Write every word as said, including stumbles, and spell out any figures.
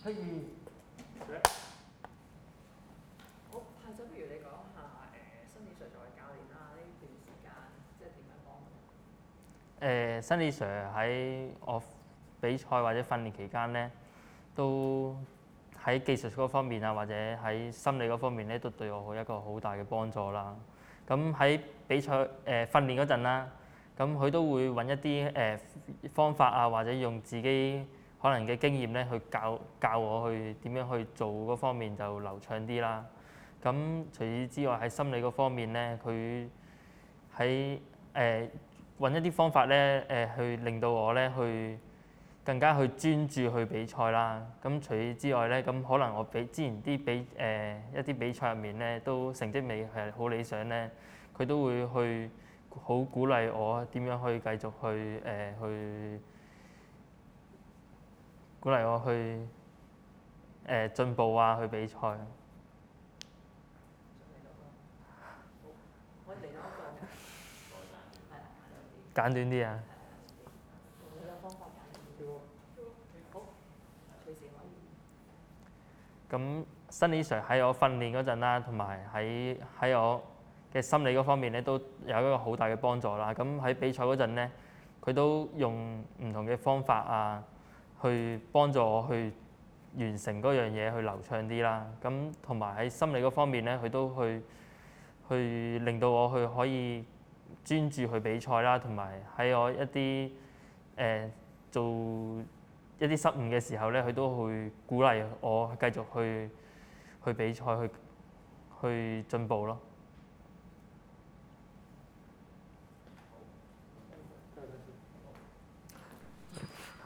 可以。 好，太仔，不如你講下誒新李 Sir 作為教練啦，呢段時間即係點樣幫佢？ 誒新李 Sir 喺我比賽或者訓練期間咧，都喺技術嗰方面啊，或者喺心理嗰方面咧，都對我一個好大嘅幫助啦。咁喺比賽誒、呃、訓練嗰陣啦，咁佢都會揾一啲誒、呃、方法啊，或者用自己可能嘅經驗咧，去教教我去點樣去做嗰方面就流暢啲啦。咁除此之外喺心理嗰方面咧，佢喺誒揾一啲方法咧，誒、呃、去令到我咧去更加去專注去比賽啦。咁除此之外咧，咁可能我比之前啲比誒、呃、一啲比賽入面咧，都成績未係好理想咧，佢都會去好鼓勵我點樣去繼續去誒、呃、去鼓勵我去誒、呃、進步啊，去比賽。 可以嚟多一個嘅，係啦， 簡短啲啊！ 用呢個方法簡短啲。好，隨時可以。 咁新李 Sir 喺我訓練嗰陣啦，同埋喺喺我嘅心理嗰方面咧，都有一個好大嘅幫助啦。咁喺比賽嗰陣咧，佢都用唔同嘅方法啊，去幫助我去完成嗰樣嘢，去流暢啲啦。咁同埋喺心理嗰方面咧，佢都去去令到我去可以專注去比賽啦，同埋喺我一啲誒、呃、做一啲失誤嘅時候咧，佢都會鼓勵我繼續去去比賽，去去進步咯。